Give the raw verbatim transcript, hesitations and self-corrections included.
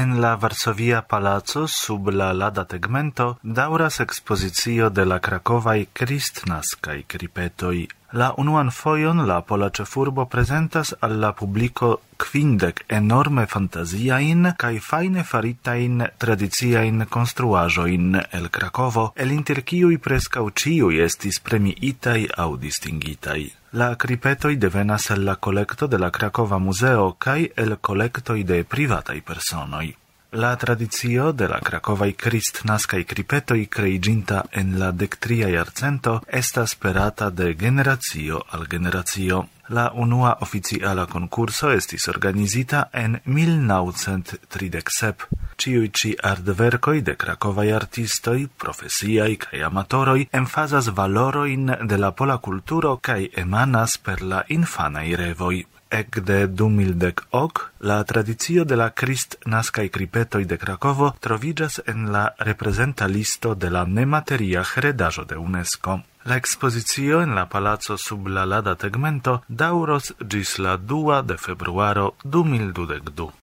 En la Varsovia Palaco sub la Lada tegmento daŭras ekspozicio de la krakovaj kristnaskaj kripetoj. La unuan fojon la pola ĉefurbo prezentas al la publiko kvindek enorme fantaziajn kaj fajne faritajn tradiciajn konstruaĵojn el Krakovo, el inter kiuj preskaŭ ĉiuj estis premiitaj aŭ distingitaj. La kripetoj devenas el la kolekto de la Krakova Muzeo kaj el kolektoj de privataj personoj. La tradicio de la krakovaj kristnaskaj kripetoj kreiĝinta en la dektria jarcento estas sperata de generacio al generacio. La unua oficiala konkurso estis organizita en mil naŭcent tridek sep. Ĉiuj ĉi artverkoj de krakovaj artistoj, profesiaj kaj amatoroj, emfazas valorojn de la pola kulturo kaj emanas per la infanaj revoj. Ekde du mil dek ok, la tradicio de la kristnaskaj kripetoj de Krakovo troviĝas en la reprezenta listo de la nemateria heredaĵo de UNESCO. La ekspozicio en la palaco sub la Lada tegmento daŭros ĝis la dua de februaro du mil dudek du.